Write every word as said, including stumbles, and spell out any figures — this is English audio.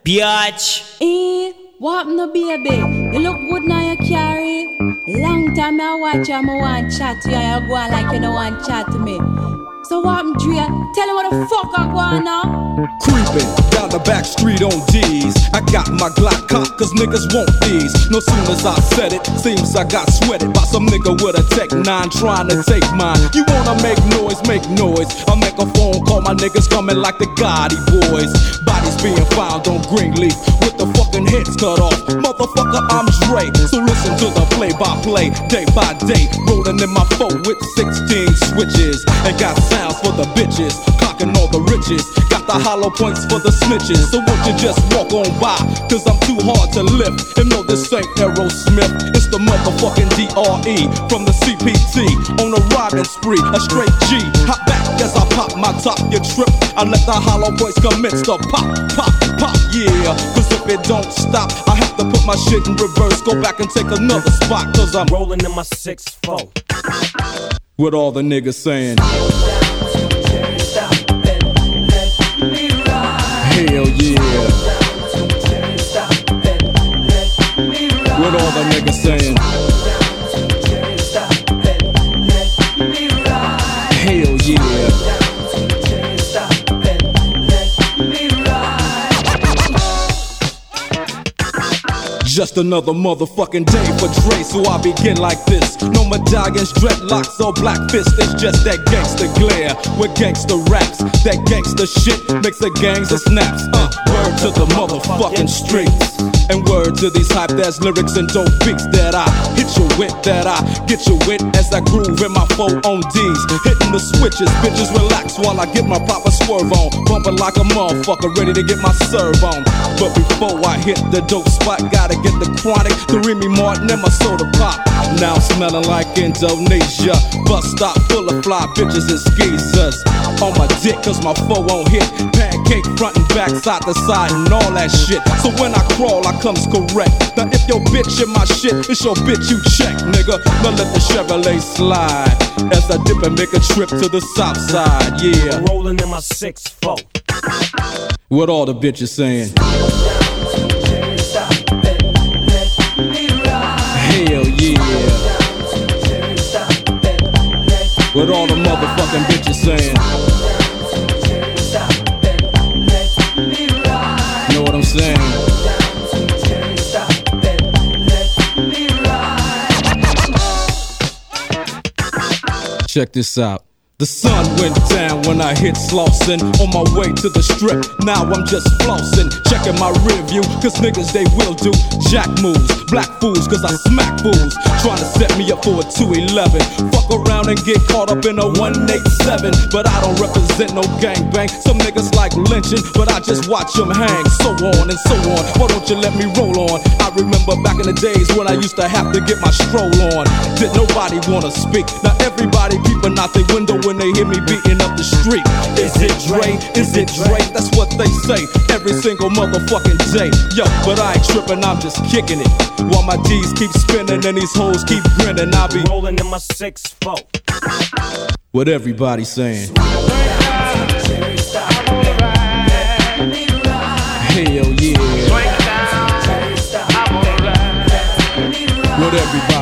Biatch. Eh, what no baby? You look good now you carry. Long time I watch you, I want chat to you and you go on like you don't want chat to me. So what I'm Dre? Tell him what the fuck I go on now. Creeping down the back street on D's. I got my Glock cocked cause niggas want these. No soon as I said it, seems I got sweated by some nigga with a Tech nine trying to take mine. You wanna make noise, make noise. I'll make a phone call, my niggas coming like the Gotti boys. Bodies being found on Greenleaf with the fucking heads cut off. Motherfucker, I'm Dre. So listen to the play-by-play, day by day. Rolling in my four with sixteen switches. And got sounds for the bitches, clocking all the riches. Got the hollow points for the snitches. So won't you just walk on by, cause I'm too hard to lift. And no, this ain't Aerosmith, it's the motherfucking D R E from the C P T. On a riding spree, a straight G. Hop back as I pop my top, you trip. I let the hollow points commence to pop, pop, pop, yeah. Cause if it don't stop, I have to put my shit in reverse. Go back and take another spot, cause I'm rolling in my six four. What all the niggas saying? Hell yeah. What all the niggas saying? Hell yeah. Just another motherfucking day for Dre, so I begin like this. No medallions, dreadlocks, or black fists. It's just that gangster glare with gangster raps. That gangster shit makes the gangs of snaps. Uh, word to the motherfucking streets. And word to these hype ass lyrics and dope beats that I hit you with, that I get you with as I groove in my four on D's. Hitting the switches, bitches relax while I get my proper swerve on. Bumping like a motherfucker, ready to get my serve on. But before I hit the dope spot, gotta get the chronic, the Remy Martin and my soda pop. Now smelling like Indonesia. Bus stop full of fly bitches and skeezers. On my dick cause my foe won't hit. Pancake front and back, side to side and all that shit. So when I crawl I comes correct. Now if your bitch in my shit, it's your bitch you check, nigga. Now let the Chevrolet slide as I dip and make a trip to the south side, yeah. Rolling in my six four. What all the bitches saying? Hell yeah. What all the motherfucking bitches saying? Know what I'm saying? Check this out. The sun went down when I hit Slauson. On my way to the strip, now I'm just flossing. Checking my rear view, cause niggas they will do jack moves. Black fools, cause I smack fools. Trying to set me up for a two eleven. Fuck around and get caught up in a one eighty-seven. But I don't represent no gangbang. Some niggas like lynching, but I just watch them hang. So on and so on, why don't you let me roll on? I remember back in the days when I used to have to get my stroll on. Did nobody wanna speak? Now everybody peeping out their window when they hear me beating up the street. Is it Dre? Is it Dre? That's what they say every single motherfucking day. Yo, but I ain't tripping, I'm just kicking it. While my D's keep spinning and these hoes keep grinning, I'll be rolling in my six four. What everybody saying? Hell yeah. What everybody